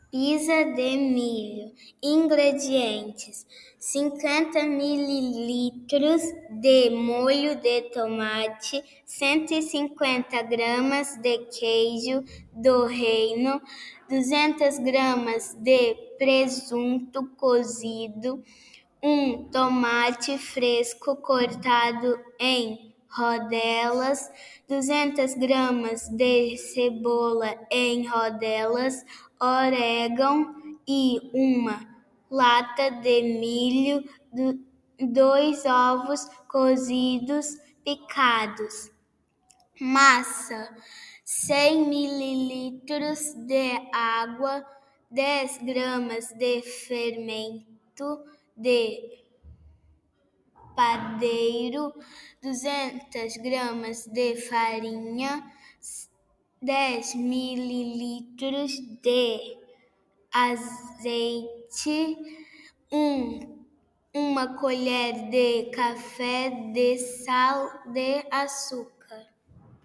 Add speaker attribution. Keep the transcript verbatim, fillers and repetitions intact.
Speaker 1: Pizza de milho. Ingredientes: cinquenta mililitros de molho de tomate, cento e cinquenta gramas de queijo do reino, duzentas gramas de presunto cozido, um tomate fresco cortado em rodelas, duzentas gramas de cebola em rodelas, orégano e uma lata de milho, dois ovos cozidos picados. Massa: cem mililitros de água, dez gramas de fermento de padeiro, duzentas gramas de farinha, dez mililitros de azeite, um, uma colher de café de sal de açúcar.